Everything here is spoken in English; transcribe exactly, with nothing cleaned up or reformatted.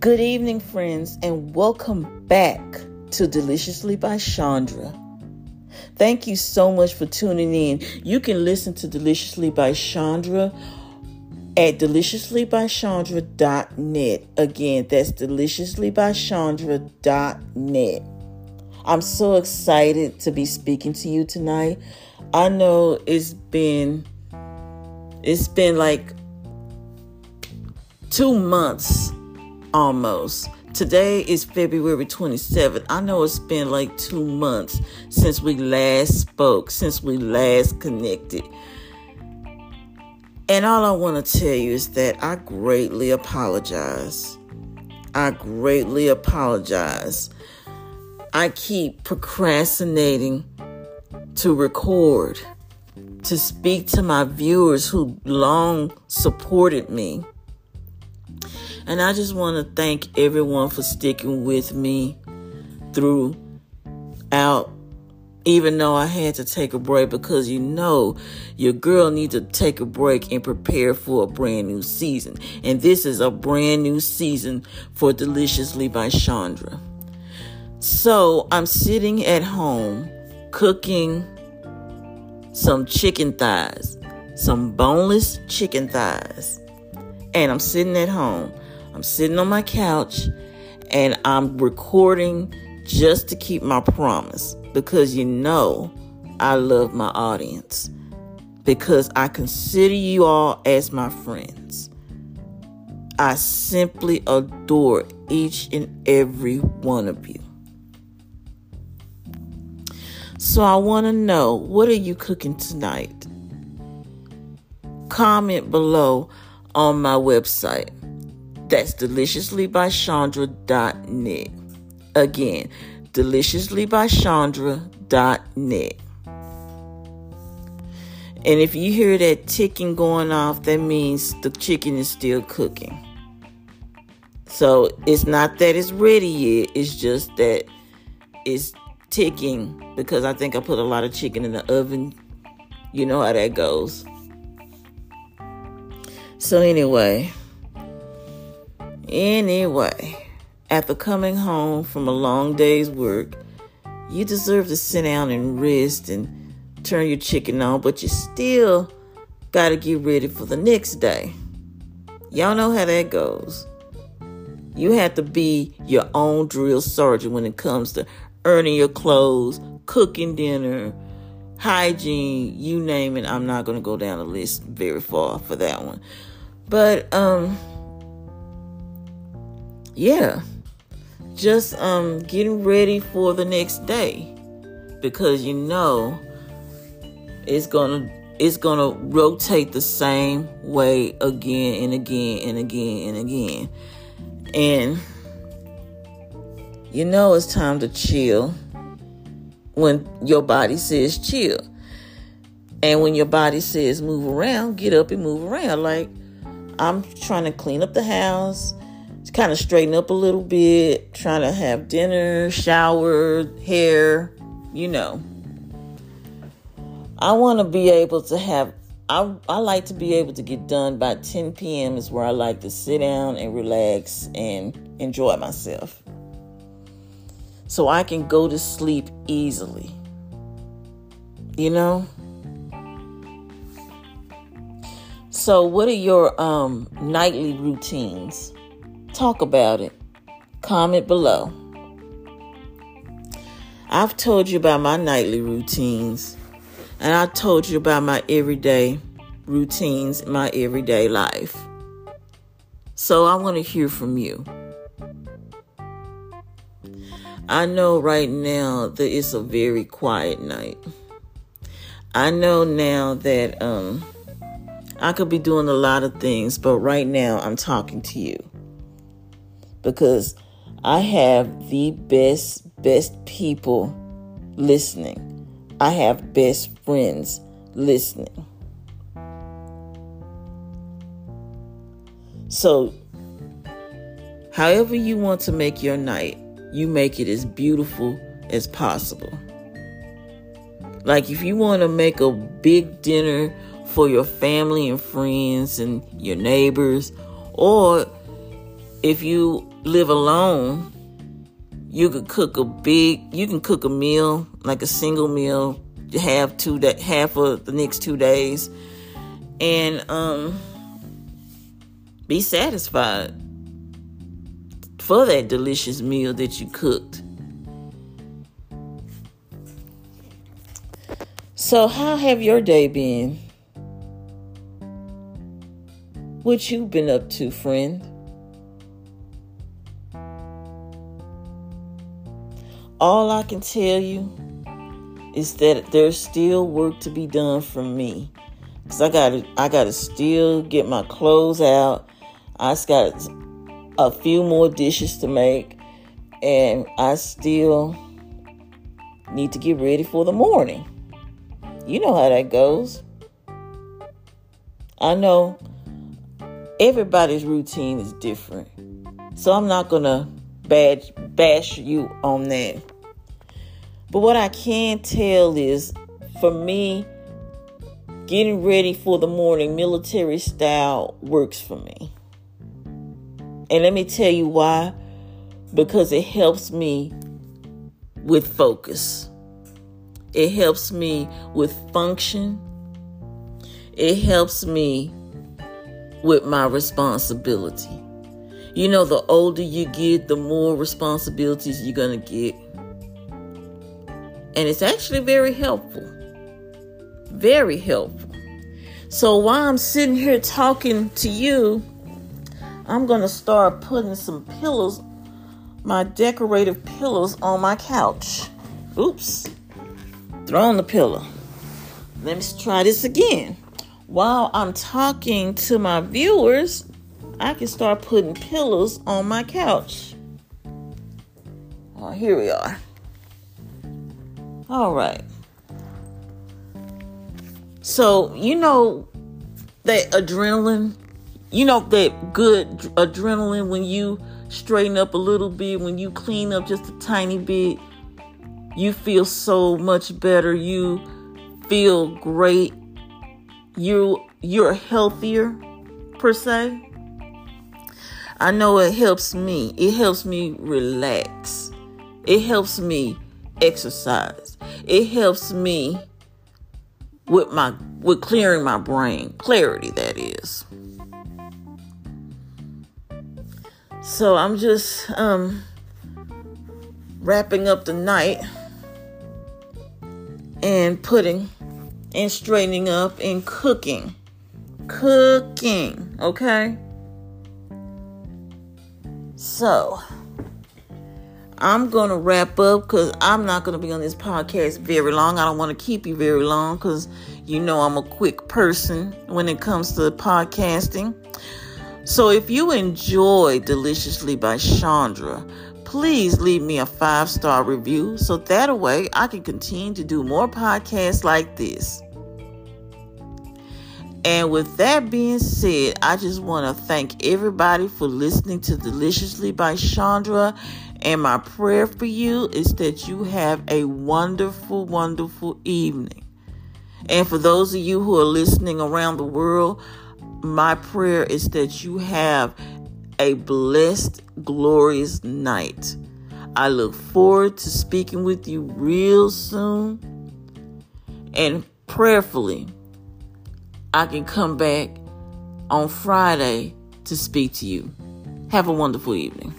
Good evening, friends, and welcome back to Deliciously by Chandra. Thank you so much for tuning in. You can listen to Deliciously by Chandra at deliciously by chandra dot net. Again, that's deliciously by chandra dot net. I'm so excited to be speaking to you tonight. I know it's been it's been like two months almost. Today is February twenty-seventh. I know it's been like two months since we last spoke, since we last connected. And all I want to tell you is that I greatly apologize. I greatly apologize. I keep procrastinating to record, to speak to my viewers who long supported me. And I just want to thank everyone for sticking with me throughout, even though I had to take a break, because you know your girl needs to take a break and prepare for a brand new season. And this is a brand new season for Deliciously by Chandra. So I'm sitting at home cooking some chicken thighs, some boneless chicken thighs. And I'm sitting at home. I'm sitting on my couch and I'm recording just to keep my promise, because you know I love my audience, because I consider you all as my friends. I simply adore each and every one of you. So I want to know, what are you cooking tonight? Comment below on my website. That's deliciously by chandra dot net. Again, deliciously by chandra dot net. And if you hear that ticking going off, that means the chicken is still cooking. So it's not that it's ready yet. It's just that it's ticking, because I think I put a lot of chicken in the oven. You know how that goes. So anyway, anyway, after coming home from a long day's work, you deserve to sit down and rest and turn your chicken on, but you still got to get ready for the next day. Y'all know how that goes. You have to be your own drill sergeant when it comes to earning your clothes, cooking dinner, hygiene, you name it. I'm not going to go down the list very far for that one. But, um, yeah, just um, getting ready for the next day, because you know it's gonna it's gonna rotate the same way again and again and again and again, and you know it's time to chill when your body says chill, and when your body says move around, get up and move around. Like, I'm trying to clean up the house, kind of straighten up a little bit, trying to have dinner, shower, hair, you know. I want to be able to have, I, I like to be able to get done by ten p.m. is where I like to sit down and relax and enjoy myself, so I can go to sleep easily, you know. So what are your um, nightly routines? Talk about it. Comment below. I've told you about my nightly routines, and I told you about my everyday routines in my everyday life. So I want to hear from you. I know right now that it's a very quiet night. I know now that um, I could be doing a lot of things, but right now I'm talking to you, because I have the best, best people listening. I have best friends listening. So, however you want to make your night, you make it as beautiful as possible. Like, if you want to make a big dinner for your family and friends and your neighbors, or if you live alone, you could cook a big, you can cook a meal, like a single meal, have two that half of the next two days, and um, be satisfied for that delicious meal that you cooked. So how have your day been? What you been up to, friend? All I can tell you is that there's still work to be done for me. Cause I gotta, I gotta still get my clothes out. I just got a few more dishes to make, and I still need to get ready for the morning. You know how that goes. I know everybody's routine is different, so I'm not gonna bash, bash you on that. But what I can tell is, for me, getting ready for the morning military style works for me. And let me tell you why. Because it helps me with focus. It helps me with function. It helps me with my responsibility. You know, the older you get, the more responsibilities you're going to get. And it's actually very helpful. Very helpful. So while I'm sitting here talking to you, I'm going to start putting some pillows, my decorative pillows, on my couch. Oops. Throwing the pillow. Let me try this again. While I'm talking to my viewers, I can start putting pillows on my couch. Oh, here we are. All right. So, you know that adrenaline, you know that good adrenaline when you straighten up a little bit, when you clean up just a tiny bit, you feel so much better. You feel great. You, you're healthier, per se. I know it helps me. It helps me relax. It helps me exercise. It helps me with my with clearing my brain. Clarity, that is. So I'm just um wrapping up the night and putting and straightening up and cooking. Cooking, okay? So I'm going to wrap up because I'm not going to be on this podcast very long. I don't want to keep you very long because you know I'm a quick person when it comes to podcasting. So if you enjoy Deliciously by Chandra, please leave me a five-star review so that way I can continue to do more podcasts like this. And with that being said, I just want to thank everybody for listening to Deliciously by Chandra. And my prayer for you is that you have a wonderful, wonderful evening. And for those of you who are listening around the world, my prayer is that you have a blessed, glorious night. I look forward to speaking with you real soon. And prayerfully, I can come back on Friday to speak to you. Have a wonderful evening.